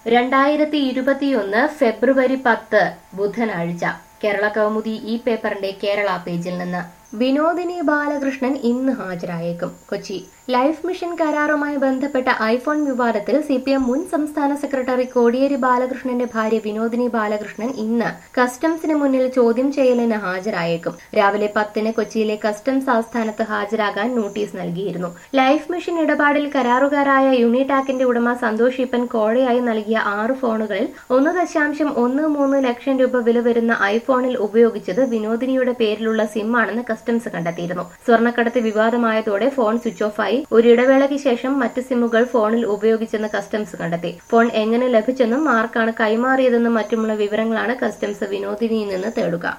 2021 ഫെബ്രുവരി 10 ബുധനാഴ്ച കേരള കൗമുദി ഈ പേപ്പറിന്റെ കേരള പേജിൽ നിന്ന് വിനോദിനി ബാലകൃഷ്ണൻ ഇന്ന് ഹാജരായേക്കും. കൊച്ചി ലൈഫ് മിഷൻ കരാറുമായി ബന്ധപ്പെട്ട ഐഫോൺ വിവാദത്തിൽ സിപിഎം മുൻ സംസ്ഥാന സെക്രട്ടറി കോടിയേരി ബാലകൃഷ്ണന്റെ ഭാര്യ വിനോദിനി ബാലകൃഷ്ണൻ ഇന്ന് കസ്റ്റംസിന് മുന്നിൽ ചോദ്യം ചെയ്യലിന് ഹാജരായേക്കും. രാവിലെ 10-ന് കൊച്ചിയിലെ കസ്റ്റംസ് ആസ്ഥാനത്ത് ഹാജരാകാൻ നോട്ടീസ് നൽകിയിരുന്നു. ലൈഫ് മിഷൻ ഇടപാടിൽ കരാറുകാരായ യൂണിടാക്കിന്റെ ഉടമ സന്തോഷ് ഈപ്പൻ കോഴയായി നൽകിയ 6 ഫോണുകളിൽ 1.13 ലക്ഷം രൂപ വില വരുന്ന ഐഫോണിൽ ഉപയോഗിച്ചത് വിനോദിനിയുടെ പേരിലുള്ള സിമ്മാണെന്ന് കസ്റ്റംസ് കണ്ടെത്തിയിരുന്നു. സ്വർണ്ണക്കടത്ത് വിവാദമായതോടെ ഫോൺ സ്വിച്ച് ഓഫ് ആയി. ഒരു ഇടവേളയ്ക്ക് ശേഷം മറ്റ് സിമ്മുകൾ ഫോണിൽ ഉപയോഗിച്ചെന്ന് കസ്റ്റംസ് കണ്ടെത്തി. ഫോൺ എങ്ങനെ ലഭിച്ചെന്നും ആർക്കാണ് കൈമാറിയതെന്നും മറ്റുമുള്ള വിവരങ്ങളാണ് കസ്റ്റംസ് വിനോദിനിയിൽ നിന്ന് തേടുക.